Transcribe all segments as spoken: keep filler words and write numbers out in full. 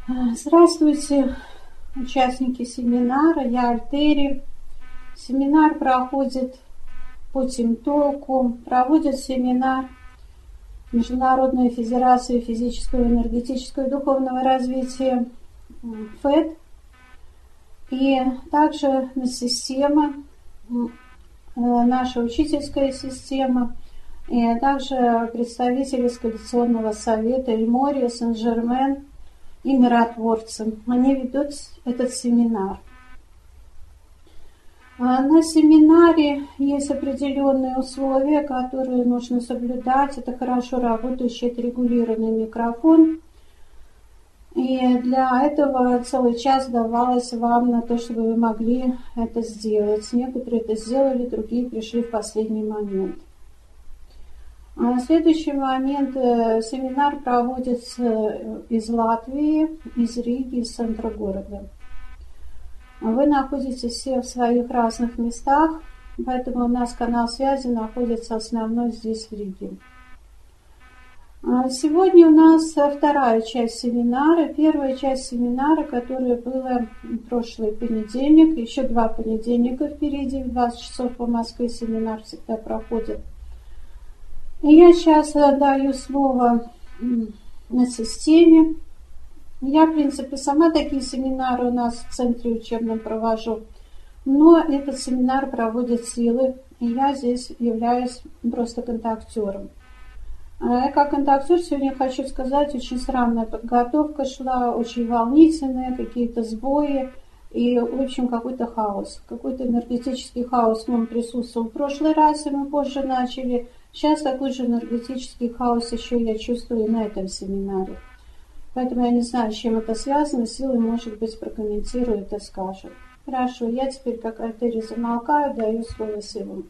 Здравствуйте, участники семинара, я Альтери. Семинар проходит по Тимтолку, проводит семинар Международная федерация физического, энергетического и духовного развития ФЭД. И также система, наша учительская система, и также представители Коалиционного совета Эльмория, Сен-Жермен и миротворцы. Они ведут этот семинар. На семинаре есть определенные условия, которые нужно соблюдать. Это хорошо работающий отрегулированный микрофон. И для этого целый час давалось вам на то, чтобы вы могли это сделать. Некоторые это сделали, другие пришли в последний момент. Следующий момент. Семинар проводится из Латвии, из Риги, из центра города. Вы находитесь все в своих разных местах, поэтому у нас канал связи находится основной здесь, в Риге. Сегодня у нас вторая часть семинара. Первая часть семинара, которая была в прошлый понедельник, еще два понедельника впереди, в двадцать часов по Москве семинар всегда проходит. И я сейчас даю слово на системе. Я, в принципе, сама такие семинары у нас в центре учебном провожу, но этот семинар проводит силы, и я здесь являюсь просто контактером. Как контактер сегодня хочу сказать, очень странная подготовка шла, очень волнительная, какие-то сбои и, в общем, какой-то хаос. Какой-то энергетический хаос он присутствовал в прошлый раз, и мы позже начали. Сейчас такой же энергетический хаос еще я чувствую на этом семинаре. Поэтому я не знаю, с чем это связано. Силы, может быть, прокомментирует и скажет. Хорошо, я теперь как Альтери замолкаю, даю слово силам.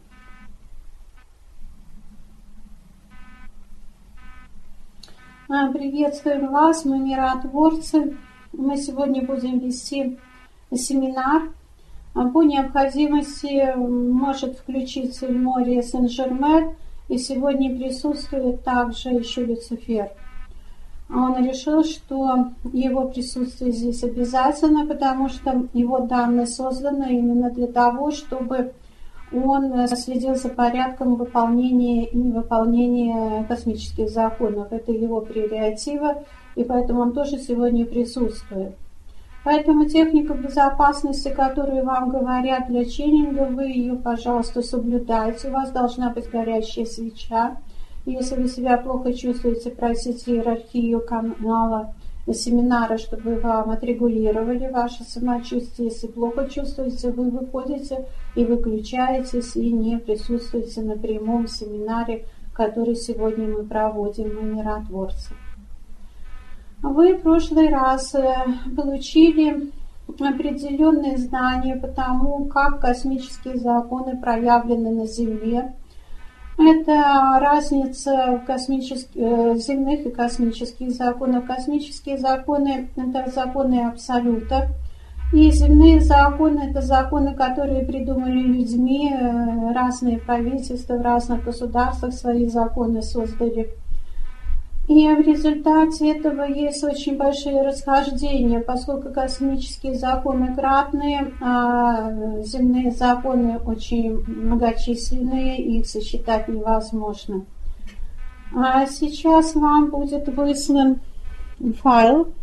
Приветствуем вас, мы миротворцы. Мы сегодня будем вести семинар. По необходимости может включиться Эльмория Сен-Жермен, и сегодня присутствует также еще Люцифер. Он решил, что его присутствие здесь обязательно, потому что его данные созданы именно для того, чтобы он следил за порядком выполнения и невыполнения космических законов. Это его прерогатива, и поэтому он тоже сегодня присутствует. Поэтому техника безопасности, которую вам говорят для ченнинга, вы ее, пожалуйста, соблюдайте. У вас должна быть горящая свеча. Если вы себя плохо чувствуете, просите иерархию канала семинара, чтобы вам отрегулировали ваше самочувствие. Если плохо чувствуете, вы выходите и выключаетесь, и не присутствуете на прямом семинаре, который сегодня мы проводим, мы миротворцы. Вы в прошлый раз получили определенные знания по тому, как космические законы проявлены на Земле. Это разница в космических, земных и космических законах. Космические законы – это законы Абсолюта. И земные законы – это законы, которые придумали людьми. Разные правительства в разных государствах свои законы создали. И в результате этого есть очень большие расхождения, поскольку космические законы кратные, а земные законы очень многочисленные, их сосчитать невозможно. А сейчас вам будет выслан файл,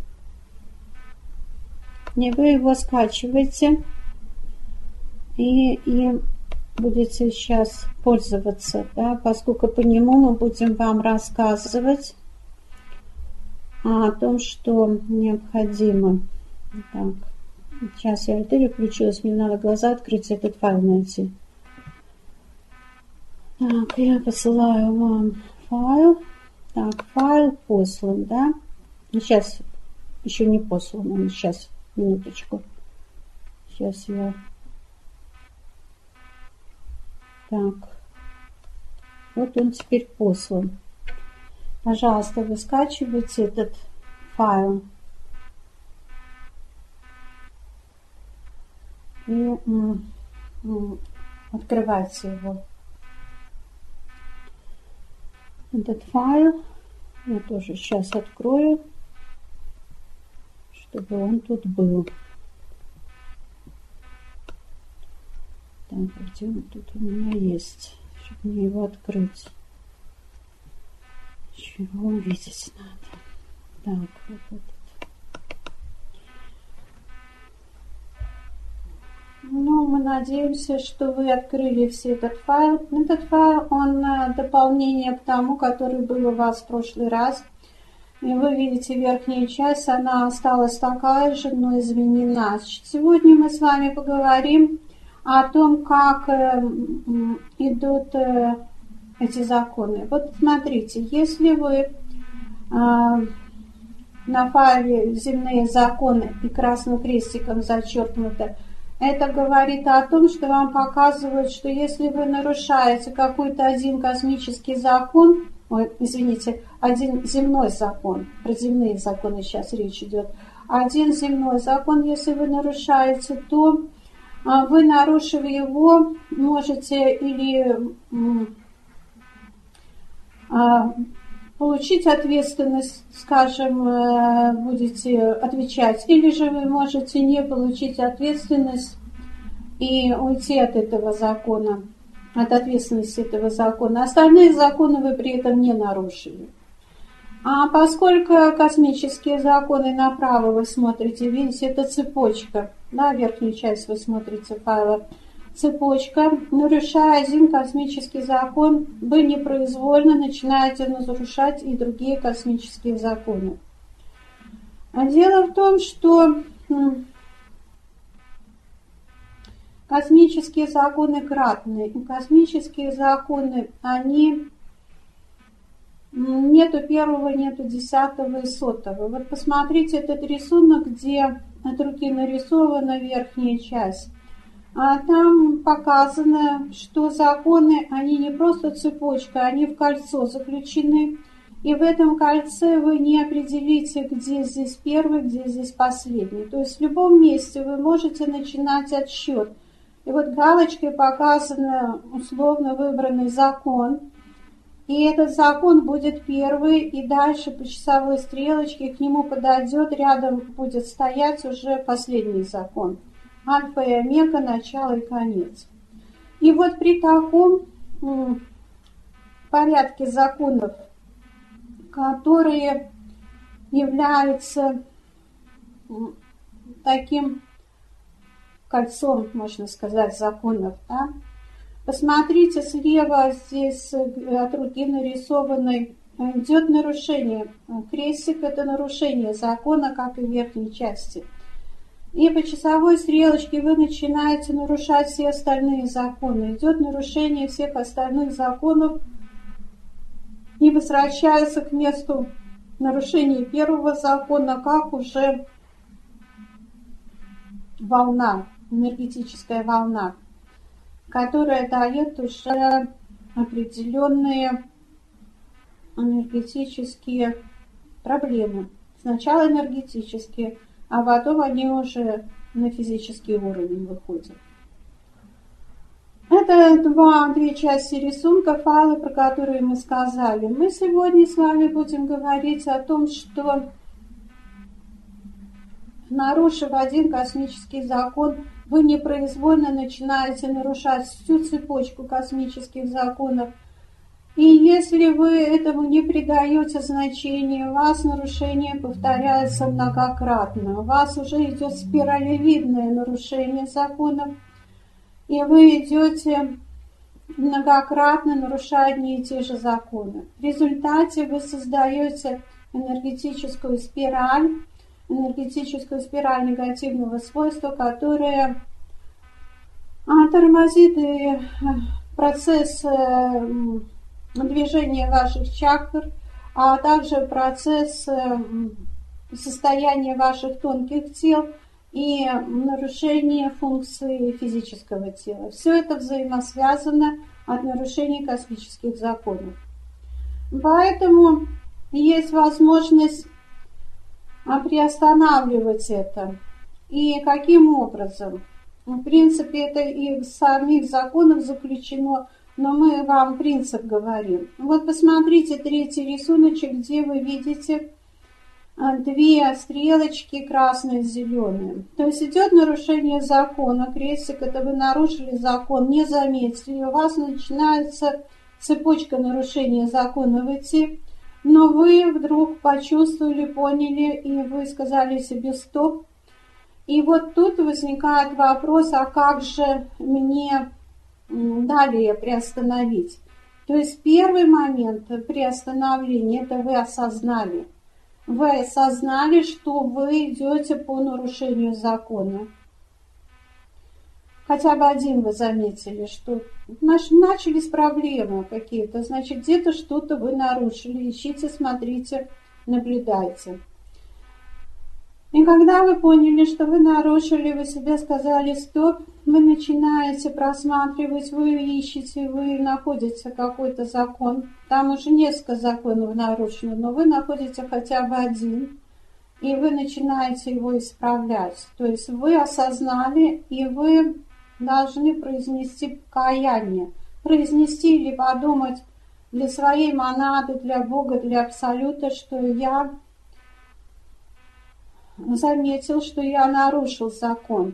и вы его скачиваете и, и будете сейчас пользоваться, да, поскольку по нему мы будем вам рассказывать о том, что необходимо. Так, сейчас я Альтери включилась, мне надо глаза открыть, этот файл найти. Так, я посылаю вам файл. Так, файл послан, да? Сейчас еще не послан, он сейчас, минуточку. Сейчас я... Так, вот он теперь послан. Пожалуйста, вы скачивайте этот файл и м, м, открывайте его. Этот файл я тоже сейчас открою, чтобы он тут был. Так, где он тут у меня есть? Чтобы мне его открыть. Чего увидеть надо? Так, вот этот. Ну, мы надеемся, что вы открыли все этот файл. Этот файл, он дополнение к тому, который был у вас в прошлый раз. И вы видите верхняя часть, она осталась такая же, но изменена. Сегодня мы с вами поговорим о том, как идут эти законы. Вот смотрите, если вы на файле «Земные законы» и красным крестиком зачеркнуто, это говорит о том, что вам показывают, что если вы нарушаете какой-то один космический закон, ой, извините, один земной закон, про земные законы сейчас речь идет, один земной закон, если вы нарушаете, то вы, нарушив его, можете или получить ответственность, скажем, будете отвечать, или же вы можете не получить ответственность и уйти от этого закона, от ответственности этого закона. Остальные законы вы при этом не нарушили. А поскольку космические законы направо вы смотрите, видите, это цепочка, да, верхнюю часть вы смотрите файла, цепочка, нарушая один космический закон, вы непроизвольно начинаете нарушать и другие космические законы. А дело в том, что космические законы кратные, и космические законы, они нету первого, нету десятого и сотого. Вот посмотрите этот рисунок, где от руки нарисована верхняя часть. А там показано, что законы, они не просто цепочка, они в кольцо заключены. И в этом кольце вы не определите, где здесь первый, где здесь последний. То есть в любом месте вы можете начинать отсчет. И вот галочкой показано условно выбранный закон. И этот закон будет первый, и дальше по часовой стрелочке к нему подойдет, рядом будет стоять уже последний закон. Альфа и омега, начало и конец. И вот при таком м, порядке законов, которые являются м, таким кольцом, можно сказать, законов, да? Посмотрите, слева здесь от руки нарисованной идет нарушение. Крестик – это нарушение закона, как и в верхней части. И по часовой стрелочке вы начинаете нарушать все остальные законы. Идет нарушение всех остальных законов и возвращается к месту нарушения первого закона, как уже волна, энергетическая волна, которая дает уже определенные энергетические проблемы. Сначала энергетические, а потом они уже на физический уровень выходят. Это два, две части рисунка, файлы, про которые мы сказали. Мы сегодня с вами будем говорить о том, что, нарушив один космический закон, вы непроизвольно начинаете нарушать всю цепочку космических законов. И если вы этому не придаете значения, у вас нарушение повторяется многократно. У вас уже идет спиралевидное нарушение законов, и вы идете многократно, нарушая одни и те же законы. В результате вы создаете энергетическую спираль, энергетическую спираль негативного свойства, которая тормозит и процесс движения ваших чакр, а также процесс состояния ваших тонких тел и нарушение функции физического тела. Все это взаимосвязано от нарушения космических законов. Поэтому есть возможность приостанавливать это. И каким образом? В принципе, это и в самих законах заключено, но мы вам принцип говорим. Вот посмотрите третий рисуночек, где вы видите две стрелочки красные с зеленым. То есть идет нарушение закона. Крестик, это вы нарушили закон, не заметили. У вас начинается цепочка нарушения закона в идти. Но вы вдруг почувствовали, поняли, и вы сказали себе стоп. И вот тут возникает вопрос, а как же мне далее приостановить? То есть первый момент приостановления, это вы осознали. Вы осознали, что вы идете по нарушению закона. Хотя бы один вы заметили, что начались проблемы какие-то, значит, где-то что-то вы нарушили. Ищите, смотрите, наблюдайте. И когда вы поняли, что вы нарушили, вы себе сказали стоп, вы начинаете просматривать, вы ищете, вы находите какой-то закон. Там уже несколько законов нарушено, но вы находите хотя бы один, и вы начинаете его исправлять. То есть вы осознали, и вы должны произнести покаяние. Произнести или подумать для своей монады, для Бога, для Абсолюта, что я заметил, что я нарушил закон.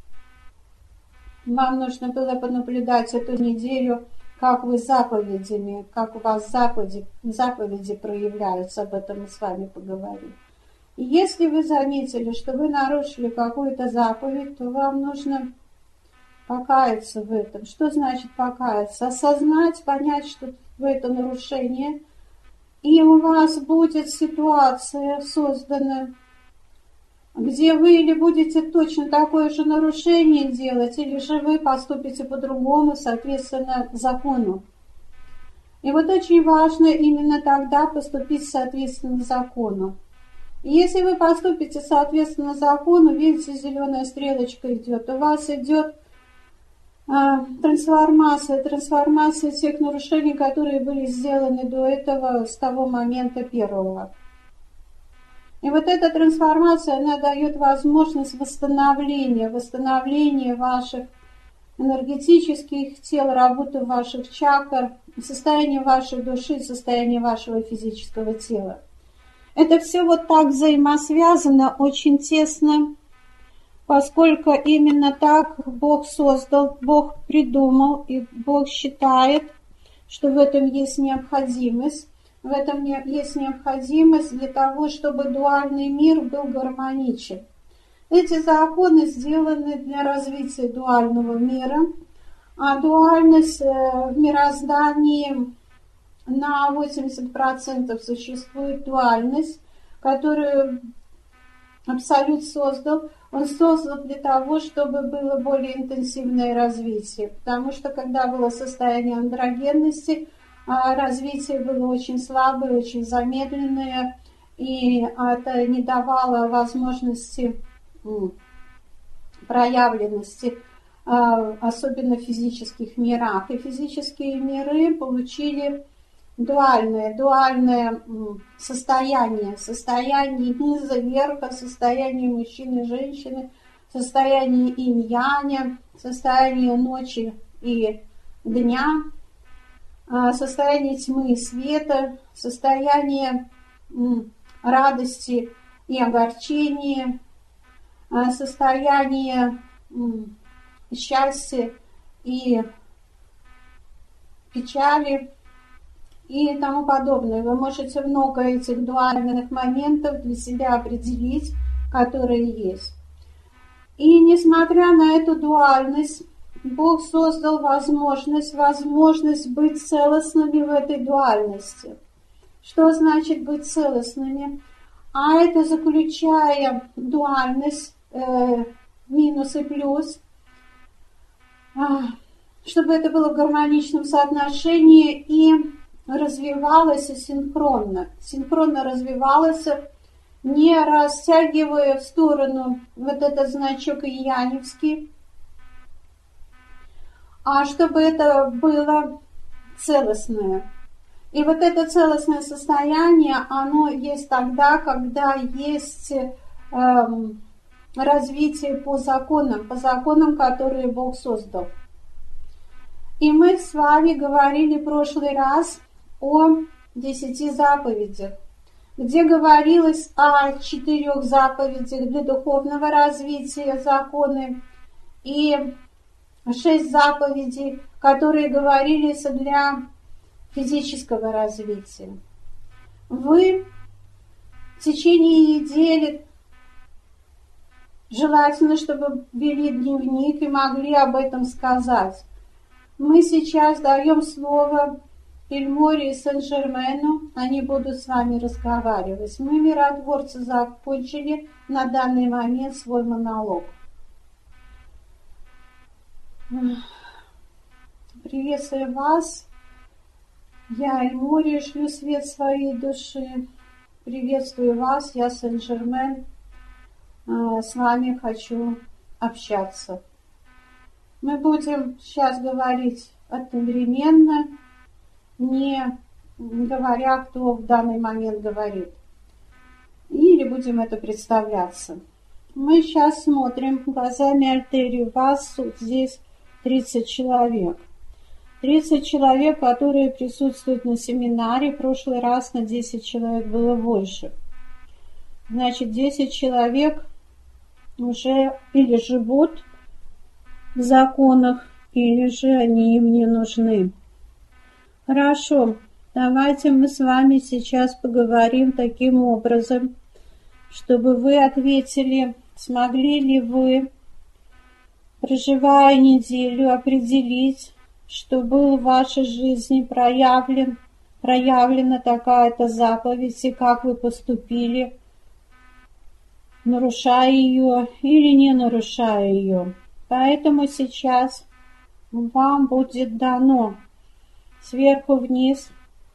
Вам нужно было понаблюдать эту неделю, как вы заповедями, как у вас заповеди, заповеди проявляются, об этом мы с вами поговорим. И если вы заметили, что вы нарушили какую-то заповедь, то вам нужно покаяться в этом. Что значит покаяться? Осознать, понять, что это нарушение, и у вас будет ситуация создана, где вы или будете точно такое же нарушение делать, или же вы поступите по-другому, соответственно, закону. И вот очень важно именно тогда поступить соответственно закону. И если вы поступите соответственно закону, видите, зеленая стрелочка идет, у вас идет а, трансформация, трансформация тех нарушений, которые были сделаны до этого, с того момента первого. И вот эта трансформация, она дает возможность восстановления, восстановления ваших энергетических тел, работы ваших чакр, состояния вашей души, состояния вашего физического тела. Это все вот так взаимосвязано, очень тесно, поскольку именно так Бог создал, Бог придумал, и Бог считает, что в этом есть необходимость. В этом есть необходимость для того, чтобы дуальный мир был гармоничен. Эти законы сделаны для развития дуального мира, а дуальность в мироздании на восемьдесят процентов существует дуальность, которую Абсолют создал. Он создал для того, чтобы было более интенсивное развитие, потому что когда было состояние андрогенности, развитие было очень слабое, очень замедленное, и это не давало возможности проявленности, особенно в физических мирах. И физические миры получили дуальное, дуальное состояние, состояние низа, верха, состояние мужчины, женщины, состояние инь-яня, состояние ночи и дня, состояние тьмы и света, состояние радости и огорчения, состояние счастья и печали и тому подобное. Вы можете много этих дуальных моментов для себя определить, которые есть. И несмотря на эту дуальность, Бог создал возможность, возможность быть целостными в этой дуальности. Что значит быть целостными? А это, заключая дуальность, э, минус и плюс, э, чтобы это было в гармоничном соотношении и развивалось синхронно. Синхронно развивалось, не растягивая в сторону вот этот значок яневский, а чтобы это было целостное. И вот это целостное состояние, оно есть тогда, когда есть эм, развитие по законам, по законам, которые Бог создал. И мы с вами говорили в прошлый раз о десяти заповедях. где говорилось о четырех заповедях для духовного развития, законы, и шесть заповедей, которые говорились для физического развития. Вы в течение недели желательно, чтобы вели дневник и могли об этом сказать. Мы сейчас даем слово Эльморе и Сен-Жермену, они будут с вами разговаривать. Мы, миротворцы, закончили на данный момент свой монолог. Приветствую вас. Я Эльморе, шлю свет своей души. Приветствую вас, я Сен-Жермен. С вами хочу общаться. Мы будем сейчас говорить одновременно, не говоря, кто в данный момент говорит. Или будем это представляться. Мы сейчас смотрим глазами Альтерии. Вас здесь тридцать человек. тридцать человек, которые присутствуют на семинаре. В прошлый раз на десять человек было больше. Значит, десять человек уже или живут в законах, или же они им не нужны. Хорошо, давайте мы с вами сейчас поговорим таким образом, чтобы вы ответили, смогли ли вы, проживая неделю, определить, что был в вашей жизни проявлен, проявлена такая-то заповедь, и как вы поступили, нарушая ее или не нарушая ее. Поэтому сейчас вам будет дано сверху вниз,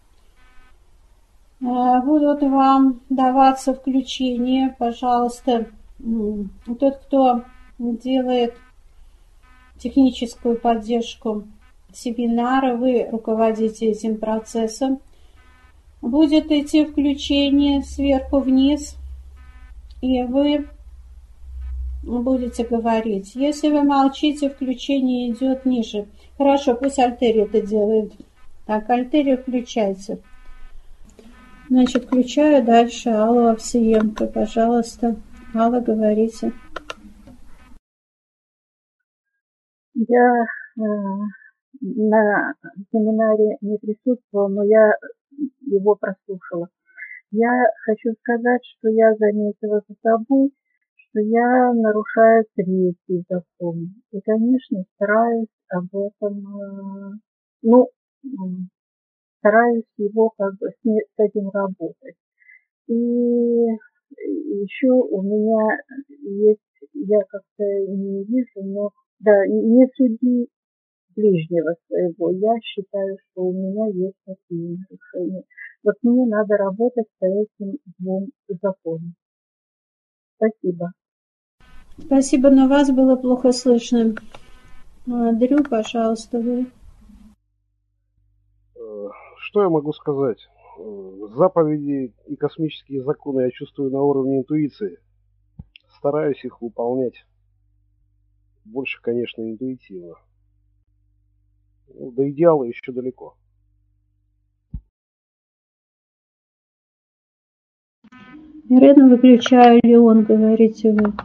будут вам даваться включения. Пожалуйста, тот, кто делает техническую поддержку семинара, вы руководите этим процессом, будет идти включение сверху вниз, и вы будете говорить. Если вы молчите, включение идет ниже. Хорошо, пусть Альтерия это делает. Так, Альтерия, включайте. Значит, включаю дальше Аллу Овсиенко. Пожалуйста, Алла, говорите. Я э, на семинаре не присутствовала, но я его прослушала. Я хочу сказать, что я заметила за собой, что я нарушаю третий закон. И, конечно, стараюсь об этом, ну, стараюсь его как бы с, с этим работать. И еще у меня есть, я как-то не вижу, но, да, не суди ближнего своего. Я считаю, что у меня есть такие нарушения. Вот мне надо работать по этим двум законам. Спасибо. Спасибо, но вас было плохо слышно. Дрю, пожалуйста, вы. Что я могу сказать? Заповеди и космические законы я чувствую на уровне интуиции. Стараюсь их выполнять. Больше, конечно, интуитивно. Ну, до идеала еще далеко. Ирена, выключаю, Леон, говорите вы.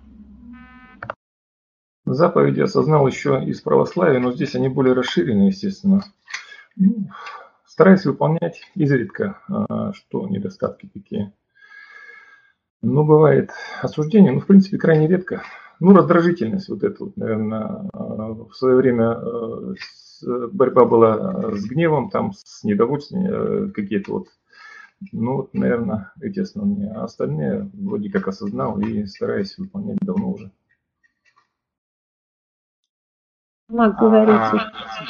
Заповеди осознал еще из православия, но здесь они более расширены, естественно. Ну, стараюсь выполнять изредка, что недостатки какие. Ну, бывает осуждение, ну, в принципе, крайне редко. Ну, раздражительность вот эта вот, наверное, в свое время борьба была с гневом, там, с недовольством, какие-то вот, ну, вот, наверное, эти основные. А остальные вроде как осознал и стараюсь выполнять давно уже. Мак, говорите.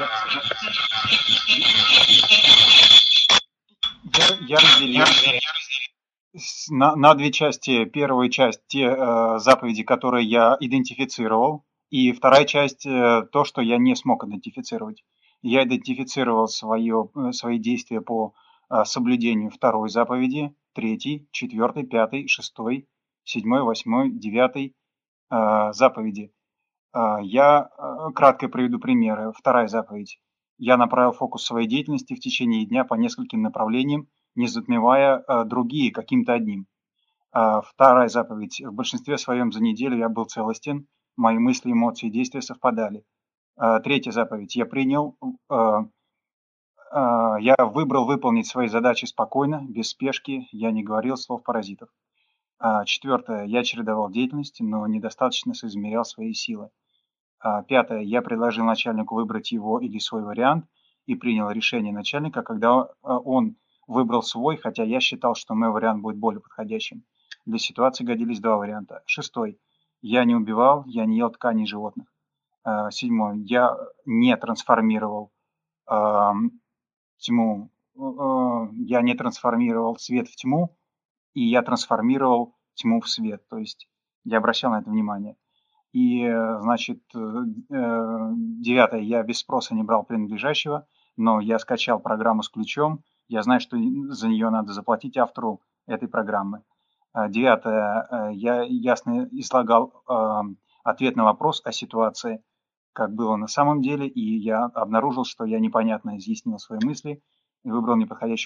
Я, я разделил на, на две части. Первая часть – те э, заповеди, которые я идентифицировал, и вторая часть э, – то, что я не смог идентифицировать. Я идентифицировал свое, свои действия по э, соблюдению второй заповеди, третьей, четвертой, пятой, шестой, седьмой, восьмой, девятой э, заповеди. Я кратко приведу примеры. Вторая заповедь. Я направил фокус своей деятельности в течение дня по нескольким направлениям, не затмевая э, другие каким-то одним. Э, вторая заповедь. В большинстве своем за неделю я был целостен, мои мысли, эмоции и действия совпадали. Э, третья заповедь. Я принял, э, э, я выбрал выполнить свои задачи спокойно, без спешки, я не говорил слов паразитов. Э, четвертое. Я чередовал деятельности, но недостаточно соизмерял свои силы. Э, пятое. Я предложил начальнику выбрать его или свой вариант и принял решение начальника, когда он выбрал свой, хотя я считал, что мой вариант будет более подходящим. Для ситуации годились два варианта. Шестой. Я не убивал, я не ел тканей животных. Э, седьмой. Я не трансформировал э, тьму, э, я не трансформировал свет в тьму, и я трансформировал тьму в свет. То есть я обращал на это внимание. И, значит, девятое. Я без спроса не брал принадлежащего, но я скачал программу с ключом. Я знаю, что за нее надо заплатить автору этой программы. Девятое. Я ясно излагал ответ на вопрос о ситуации, как было на самом деле, и я обнаружил, что я непонятно изъяснил свои мысли и выбрал неподходящую.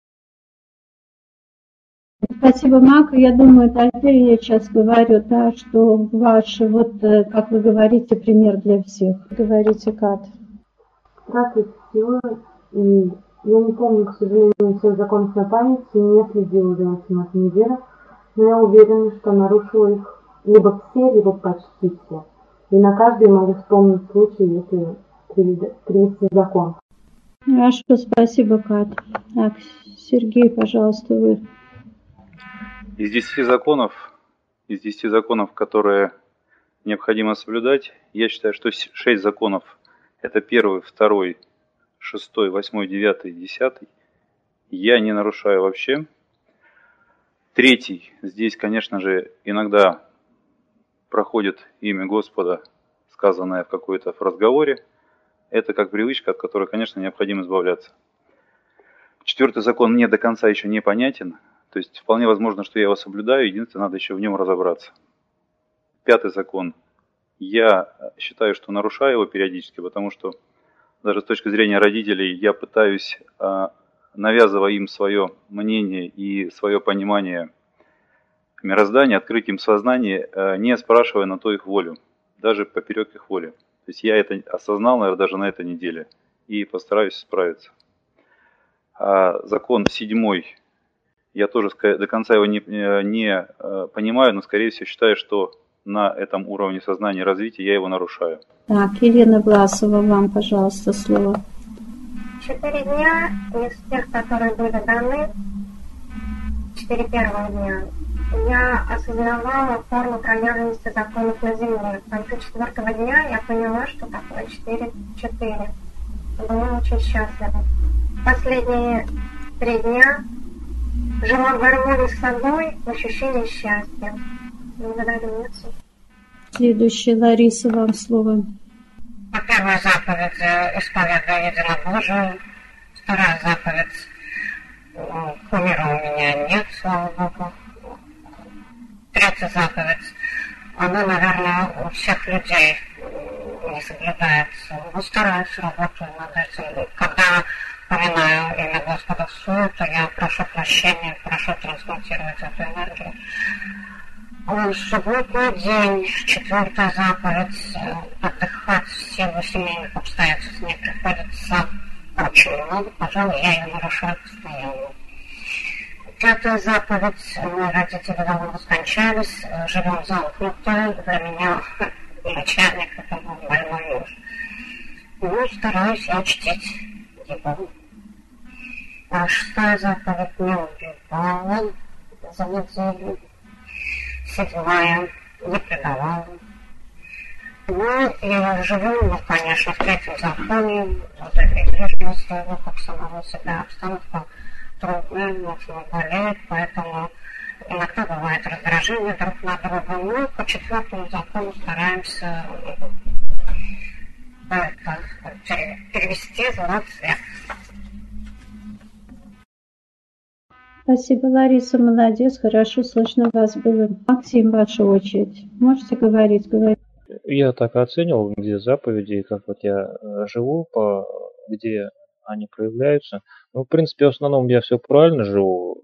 Спасибо, Мак. Я думаю, теперь я сейчас говорю, да, что ваш, вот, как вы говорите, пример для всех. Говорите, Кат. Здравствуйте, Сила. И я не помню, к сожалению, всех законов на памяти, не следила за этим от недели, но я уверена, что нарушила их либо все, либо почти все. И на каждый могу вспомнить случай, если привести закон. Хорошо, спасибо, Кат. Так, Сергей, пожалуйста, вы. Из десяти законов, из десяти законов, которые необходимо соблюдать, я считаю, что шесть законов – это первый, второй, шестой, восьмой, девятый, десятый. Я не нарушаю вообще. Третий, здесь, конечно же, иногда проходит имя Господа, сказанное в какой-то разговоре. Это как привычка, от которой, конечно, необходимо избавляться. Четвертый закон мне до конца еще не понятен. То есть вполне возможно, что я его соблюдаю, единственное, надо еще в нем разобраться. Пятый закон. Я считаю, что нарушаю его периодически, потому что даже с точки зрения родителей я пытаюсь, навязывая им свое мнение и свое понимание мироздания, открыть им сознание, не спрашивая на то их волю, даже поперек их воли. То есть я это осознал, наверное, даже на этой неделе и постараюсь справиться. А закон седьмой. Я тоже до конца его не, не понимаю, но, скорее всего, считаю, что на этом уровне сознания и развития я его нарушаю. Так, Елена Власова, вам, пожалуйста, слово. Четыре дня из тех, которые были даны, четыре первых дня, я осознавала форму проявленности законов на Земле. В конце четвертого дня я поняла, что такое четыре четыре. Была очень счастлива. Последние три дня жила в гармонии с собой, в ощущении счастья. Благодарю, Отцу. Следующая, Лариса, вам слово. Первая заповедь – исповедую единобожие. Вторая заповедь – кумира у меня нет, слава Богу. Третья заповедь – она, наверное, у всех людей не соблюдается. Но стараюсь, работаю над этим. Когда поминаю имя Господа в суе, то я прошу прощения, прошу трансмутировать эту энергию. В субботний день, четвертая заповедь, отдыхать в силу семейных обстоятельств не приходится очень много, пожалуй, я ее нарушаю постоянно. Пятая заповедь, мои родители давно скончались, живем замкнуто, для меня начальник это был больной муж. Ну, стараюсь я чтить его. А шестая заповедь не убивала за неделю. Седьмая не предавала. Ну, и живу, ну, конечно, в третьем законе, вот этой ближнего своего, как самого себя, обстановка трудная, нужно болеть, поэтому иногда бывает раздражение друг на друга, но по четвертому закону стараемся это, перевести зло в свет. Спасибо, Лариса, молодец, хорошо слышно вас было. Максим, ваша очередь. Можете говорить, говорить? Я так оценивал, где заповеди, как вот я живу, по, где они проявляются. Ну, в принципе, в основном я все правильно живу.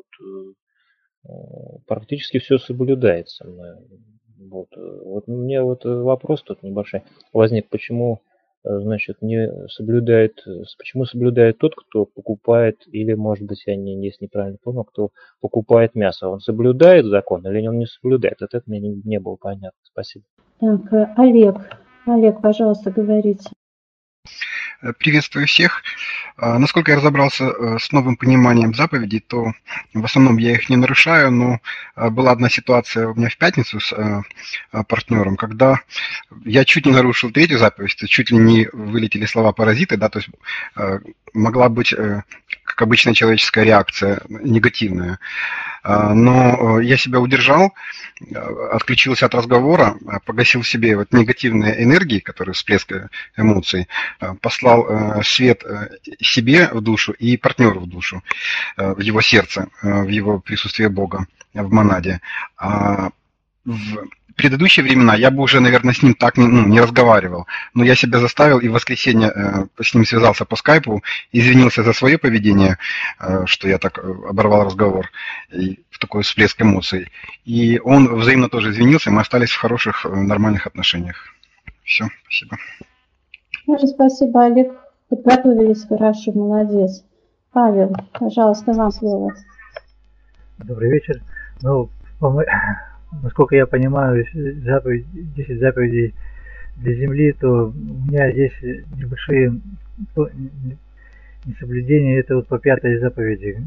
Вот, практически все соблюдается. Вот, вот у меня вот вопрос тут небольшой возник, почему, значит, не соблюдает, почему соблюдает тот, кто покупает, или, может быть, я не, если неправильно понял, кто покупает мясо, он соблюдает закон или он не соблюдает? Вот это мне не, не было понятно. Спасибо. Так, Олег, Олег, пожалуйста, говорите. Приветствую всех. Насколько я разобрался с новым пониманием заповедей, то в основном я их не нарушаю, но была одна ситуация у меня в пятницу с партнером, когда я чуть не нарушил третью заповедь, то чуть ли не вылетели слова паразиты, да, то есть могла быть, как обычная человеческая реакция, негативная. Но я себя удержал, отключился от разговора, погасил в себе вот негативные энергии, которые всплеск эмоций, послал свет себе в душу и партнеру в душу, в его сердце, в его присутствие Бога, в монаде. А в предыдущие времена я бы уже, наверное, с ним так не, ну, не разговаривал, но я себя заставил и в воскресенье э, с ним связался по скайпу, извинился за свое поведение, э, что я так оборвал разговор, и в такой всплеск эмоций. И он взаимно тоже извинился, мы остались в хороших, нормальных отношениях. Все, спасибо. Тоже спасибо, Олег. Подготовились хорошо, молодец. Павел, пожалуйста, вам слово. Добрый вечер. Ну, насколько я понимаю, заповедь, десять заповедей для земли, то у меня здесь небольшие несоблюдения. Это вот по пятой заповеди.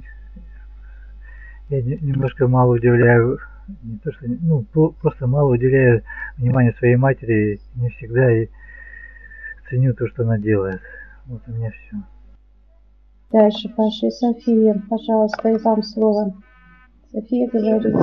Я немножко мало удивляю, не то что, ну, просто мало уделяю внимания своей матери, не всегда и ценю то, что она делает. Вот у меня все. Дальше, Паша и София, пожалуйста, и вам слово. София, говорите.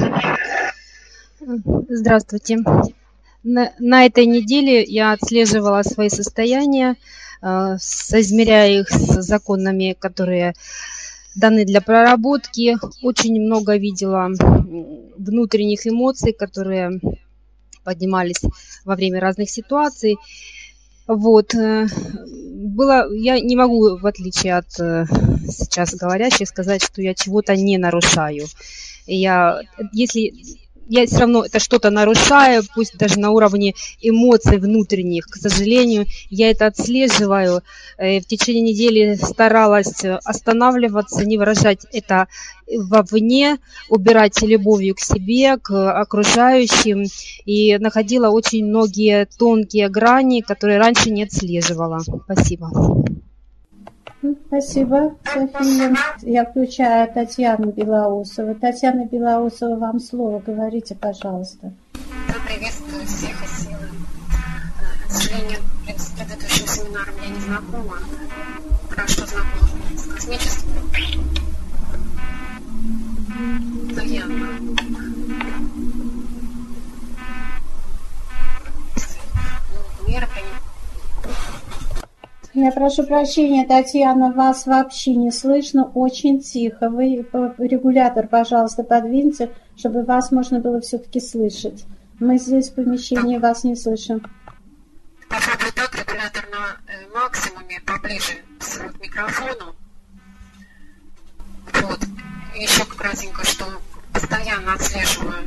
Здравствуйте. На, на этой неделе я отслеживала свои состояния, э, соизмеряя их с законами, которые даны для проработки. Очень много видела внутренних эмоций, которые поднимались во время разных ситуаций. Вот. Было, я не могу, в отличие от сейчас говорящих, сказать, что я чего-то не нарушаю. Я, если я все равно это что-то нарушаю, пусть даже на уровне эмоций внутренних, к сожалению, я это отслеживаю. В течение недели старалась останавливаться, не выражать это вовне, убирать любовью к себе, к окружающим, и находила очень многие тонкие грани, которые раньше не отслеживала. Спасибо. Спасибо, София. Я включаю Татьяну Белоусову. Татьяна Белоусова, вам слово. Говорите, пожалуйста. Приветствую всех и силы. К сожалению, с предыдущим семинаром я не знакома. Хорошо знакома с космическим. Но я меры принимаю. Я прошу прощения, Татьяна, вас вообще не слышно, очень тихо. Вы регулятор, пожалуйста, подвиньте, чтобы вас можно было все-таки слышать. Мы здесь в помещении вас не слышим. Попробую так, регулятор на э, максимуме, поближе всего к микрофону. Вот. И еще кратенько, что постоянно отслеживаю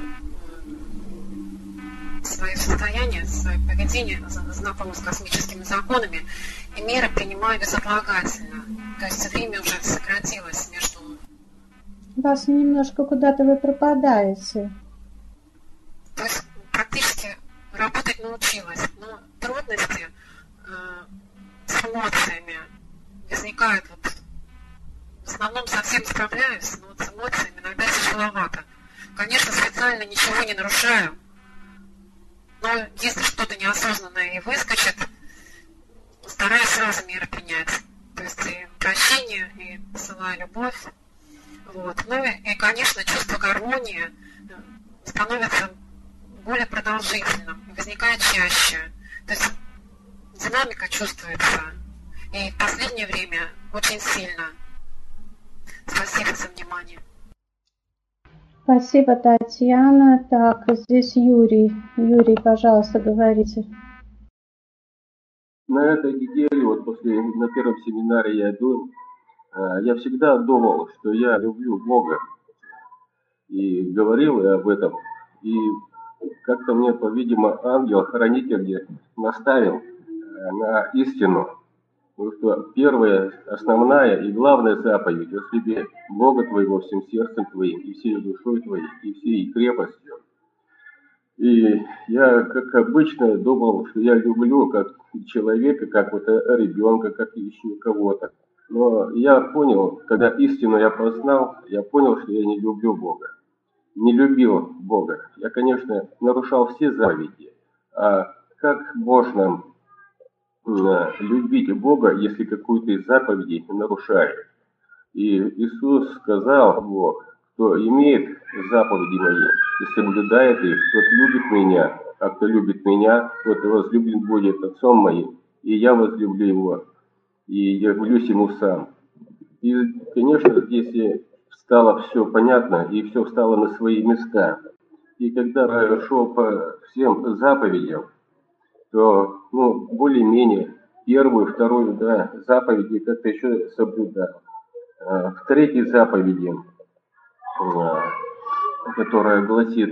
свое состояние, свое поведение, знакомо с космическими законами, и меры принимаю безотлагательно. То есть время уже сократилось между... Вас немножко куда-то вы пропадаете. То есть практически работать научилась, но трудности э, с эмоциями возникают. Вот, в основном совсем справляюсь, но вот с эмоциями иногда тяжеловато. Конечно, специально ничего не нарушаю, но если что-то неосознанное и выскочит, стараюсь сразу меры принять. То есть и прощение, и посылаю любовь. Вот. Ну и, и, конечно, чувство гармонии становится более продолжительным, возникает чаще. То есть динамика чувствуется. И в последнее время очень сильно. Спасибо за внимание. Спасибо, Татьяна. Так, здесь Юрий. Юрий, пожалуйста, говорите. на этой неделе, вот после, на первом семинаре я иду, я всегда думал, что я люблю Бога. И говорил я об этом. И как-то мне, по-видимому, ангел-хранитель мне наставил на истину. Потому что первая, основная и главная заповедь: возлюби Бога твоего всем сердцем твоим, и всей душой твоей, и всей крепостью. И я, как обычно, думал, что я люблю как человека, как вот ребенка, как еще кого-то. Но я понял, когда истину я познал, я понял, что я не люблю Бога. Не любил Бога. Я, конечно, нарушал все заповеди. А как можно любить Бога, если какую-то из заповедей нарушает? И Иисус сказал: Бог, кто имеет заповеди мои и соблюдает их, тот любит меня, а кто любит меня, тот возлюблен будет Отцом моим, и я возлюблю его, и явлюсь ему сам. И, конечно, здесь стало все понятно, и все встало на свои места. И когда я шел по всем заповедям, то, ну, более-менее первую, вторую, да, заповеди как-то еще соблюдал. А в третьей заповеди, которая гласит: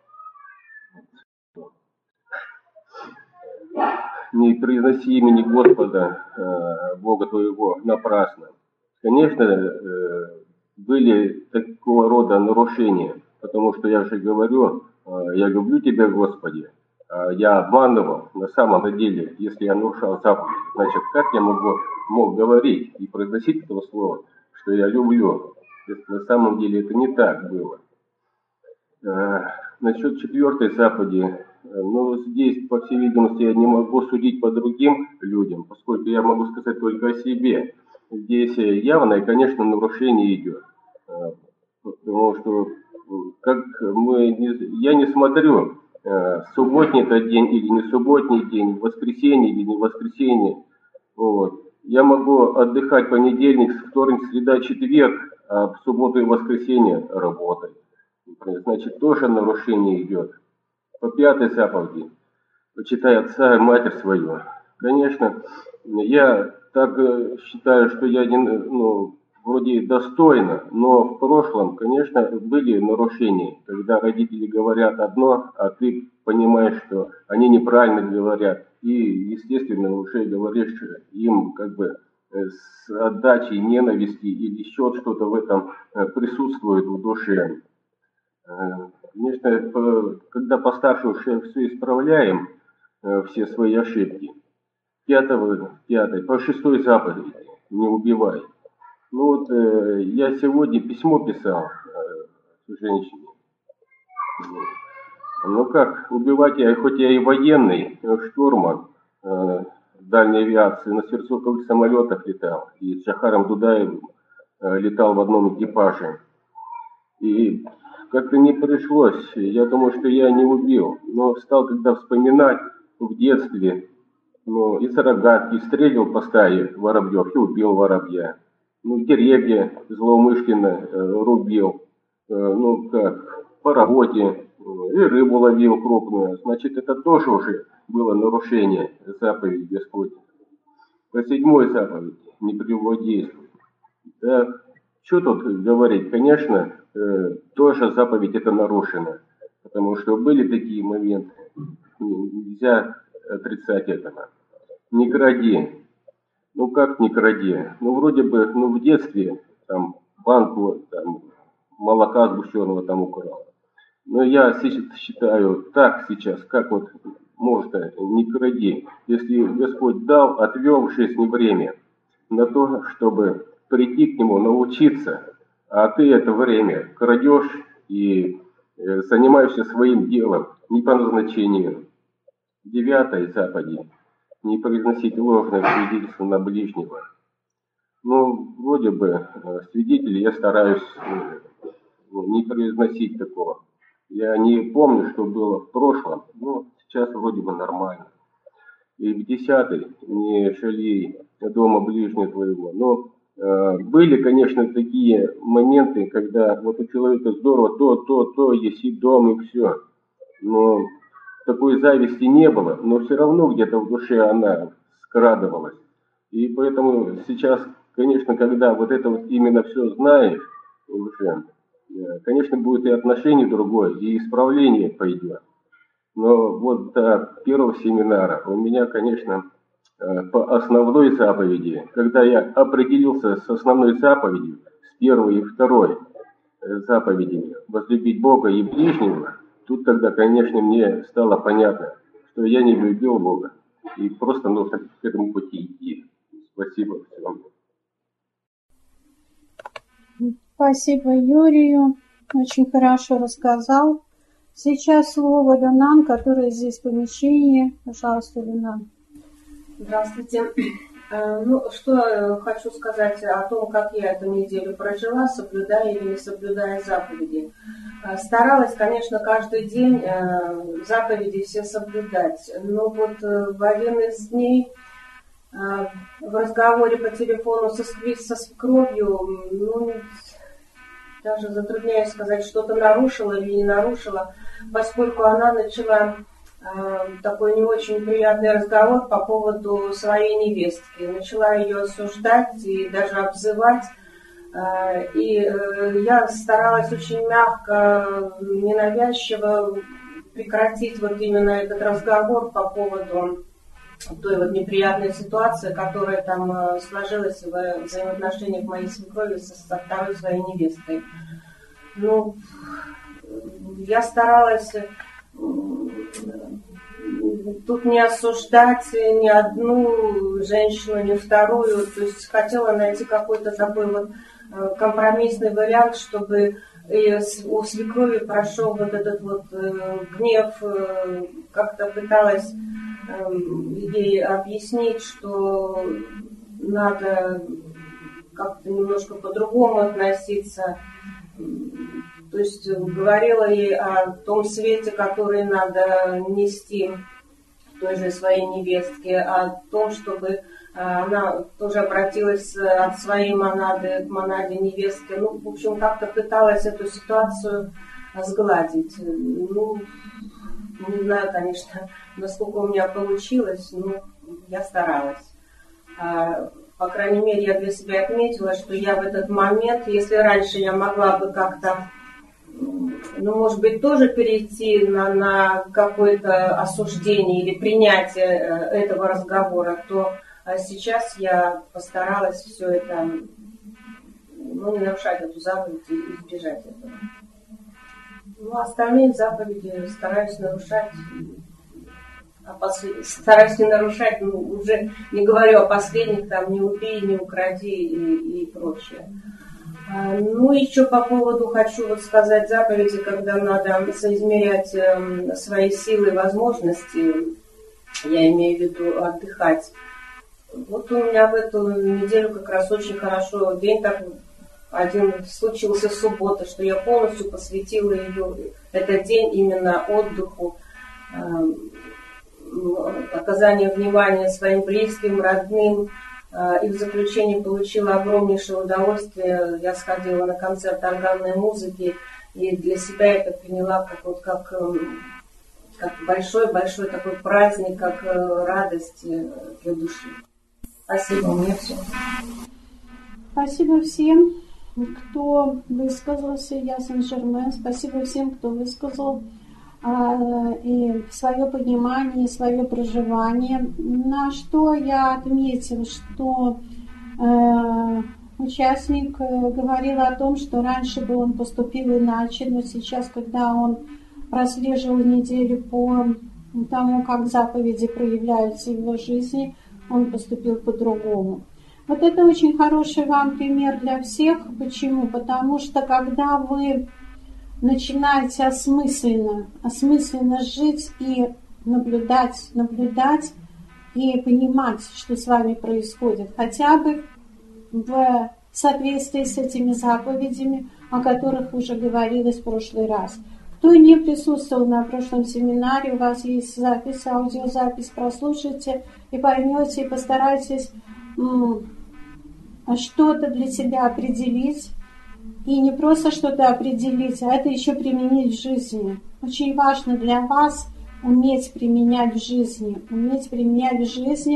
не произноси имени Господа, Бога твоего, напрасно. Конечно, были такого рода нарушения, потому что я же говорю: я люблю тебя, Господи. Я обманывал на самом деле, если я нарушал заповедь. Значит, как я могу, мог говорить и произносить этого слова, что я люблю? На самом деле это не так было. Насчет четвертой заповеди, ну, здесь, по всей видимости, я не могу судить по другим людям, поскольку я могу сказать только о себе. Здесь явное, конечно, нарушение идет. Потому что как мы не, я не смотрю, субботний это день или не субботний день, воскресенье или не воскресенье. Вот. Я могу отдыхать понедельник, вторник, среда, четверг, а в субботу и воскресенье работать. Значит, тоже нарушение идет. По пятой заповеди: почитай отца и матерь свою. Конечно, я так считаю, что я не, ну, вроде достойно, но в прошлом, конечно, были нарушения, когда родители говорят одно, а ты понимаешь, что они неправильно говорят, и, естественно, уже говоришь им как бы с отдачей ненависти или еще что-то в этом присутствует в душе. Конечно, когда постарше уже все исправляем, все свои ошибки. Пятого, пятой, по шестой заповеди: не убивай. Ну вот э, я сегодня письмо писал э, женщине. Ну как, убивать я, хоть я и военный, штурман э, дальней авиации, на сверхзвуковых самолетах летал, и с Джахаром Дудаевым э, летал в одном экипаже. И как-то не пришлось, я думаю, что я не убил, но стал когда вспоминать в детстве, ну, из рогатки стрелил по стае воробьев и убил воробья. Ну, деревья злоумышленно э, рубил, э, ну как, по работе, э, и рыбу ловил крупную. Значит, это тоже уже было нарушение заповеди Господней. По седьмой заповеди: не прелюбодействуй. Да, что тут говорить? Конечно, э, тоже заповедь это нарушена, потому что были такие моменты, нельзя отрицать этого. Не кради. Ну как не кради? Ну вроде бы, ну в детстве там банку там, молока сгущенного там украл. Но я считаю так сейчас, как вот можно не кради. Если Господь дал, отвел в жизни время на то, чтобы прийти к Нему, научиться, а ты это время крадешь и занимаешься своим делом не по назначению. Девятая заповедь: не произносить ложное свидетельство на ближнего. Ну, вроде бы, свидетелей я стараюсь не произносить такого. Я не помню, что было в прошлом, но сейчас вроде бы нормально. И в десятой: не жалей дома ближнего твоего. Но э, были, конечно, такие моменты, когда вот у человека здорово то, то, то, есть и дом, и все. Но такой зависти не было, но все равно где-то в душе она скрадывалось. И поэтому сейчас, конечно, когда вот это вот именно все знаешь уже, конечно, будет и отношение другое, и исправление пойдет. Но вот до первого семинара у меня, конечно, по основной заповеди, когда я определился с основной заповедью, с первой и второй заповедями, возлюбить Бога и ближнего, тут тогда, конечно, мне стало понятно, что я не любил Бога. И просто нужно к этому пути идти. Спасибо всем. Спасибо Юрию. Очень хорошо рассказал. Сейчас слово Линан, который здесь в помещении. Пожалуйста, Линан. Здравствуйте. Ну, что хочу сказать о том, как я эту неделю прожила, соблюдая или не соблюдая заповеди. Старалась, конечно, каждый день заповеди все соблюдать. Но вот в один из дней в разговоре по телефону со, со свекровью, ну, даже затрудняюсь сказать, что-то нарушила или не нарушила, поскольку она начала такой не очень приятный разговор по поводу своей невестки. Начала ее осуждать и даже обзывать. И я старалась очень мягко, ненавязчиво прекратить вот именно этот разговор по поводу той вот неприятной ситуации, которая там сложилась в взаимоотношениях моей свекрови со, со второй своей невесткой. Ну, я старалась тут не осуждать ни одну женщину, ни вторую. То есть хотела найти какой-то такой вот компромиссный вариант, чтобы и у свекрови прошел вот этот вот гнев. Как-то пыталась ей объяснить, что надо как-то немножко по-другому относиться. То есть говорила ей о том свете, который надо нести той же своей невестке, о том, чтобы она тоже обратилась от своей монады к монаде невестки. Ну, в общем, как-то пыталась эту ситуацию сгладить. Ну, не знаю, конечно, насколько у меня получилось, но я старалась. По крайней мере, я для себя отметила, что я в этот момент, если раньше я могла бы как-то, ну, может быть, тоже перейти на, на какое-то осуждение или принятие этого разговора, то сейчас я постаралась все это, ну, не нарушать эту заповедь и избежать этого. Ну, остальные заповеди стараюсь нарушать, а послед... стараюсь не нарушать, ну, уже не говорю о последних, там, не убей, не укради и, и прочее. Ну, еще по поводу хочу вот сказать заповеди, когда надо соизмерять свои силы и возможности, я имею в виду отдыхать. Вот у меня в эту неделю как раз очень хорошо день так один случился в субботу, что я полностью посвятила ее, этот день именно отдыху, оказанию внимания своим близким, родным. И в заключение получила огромнейшее удовольствие. Я сходила на концерт органной музыки и для себя это приняла как вот как, как большой-большой такой праздник, как радость для души. Спасибо, у меня все. Спасибо всем, кто высказался. Я Сен-Жермен. Спасибо всем, кто высказал и свое понимание, свое проживание. На что я отметила, что э, участник говорил о том, что раньше бы он поступил иначе, но сейчас, когда он прослеживал неделю по тому, как заповеди проявляются в его жизни, он поступил по-другому. Вот это очень хороший вам пример для всех. Почему? Потому что когда вы начинаете осмысленно, осмысленно жить и наблюдать, наблюдать и понимать, что с вами происходит, хотя бы в соответствии с этими заповедями, о которых уже говорилось в прошлый раз. Кто не присутствовал на прошлом семинаре, у вас есть запись, аудиозапись, прослушайте и поймете, и постарайтесь м- что-то для себя определить. И не просто что-то определить, а это еще применить в жизни. Очень важно для вас уметь применять в жизни. Уметь применять в жизни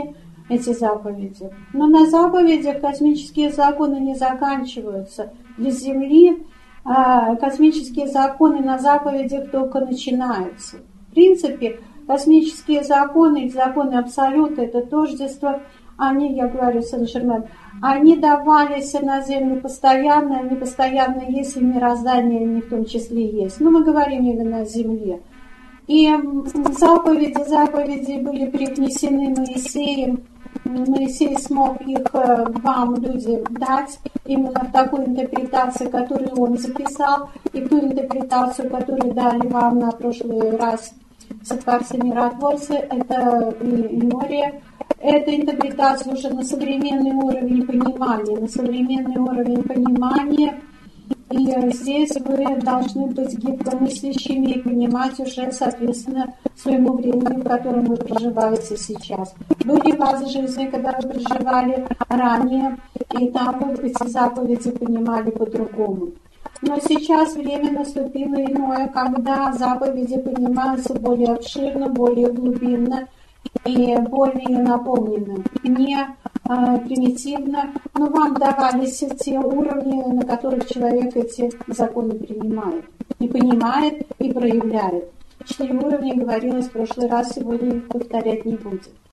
эти заповеди. Но на заповедях космические законы не заканчиваются. Для Земли космические законы на заповедях только начинаются. В принципе, космические законы и законы Абсолюта, это тождество, они, я говорю, Сен-Жермен, они давались на Землю постоянно, они постоянно есть, и мироздание они в том числе есть. Но мы говорим именно о Земле. И заповеди, заповеди были привнесены Моисеем. Моисей смог их вам, люди, дать именно в такую интерпретацию, которую он записал, и ту интерпретацию, которую дали вам на прошлый раз сотворцы миротворцы, это и море. Это интерпретация уже на современный уровень понимания, на современный уровень понимания. И здесь вы должны быть гибкомыслящими и понимать уже, соответственно, своему времени, в котором вы проживаете сейчас. Были у вас жизни, когда вы проживали ранее, и там вы эти заповеди понимали по-другому. Но сейчас время наступило иное, когда заповеди понимаются более обширно, более глубинно и более наполненно, не а, примитивно, но вам давались те уровни, на которых человек эти законы принимает, и понимает, и проявляет. Четыре уровня говорилось в прошлый раз, сегодня их повторять не будем.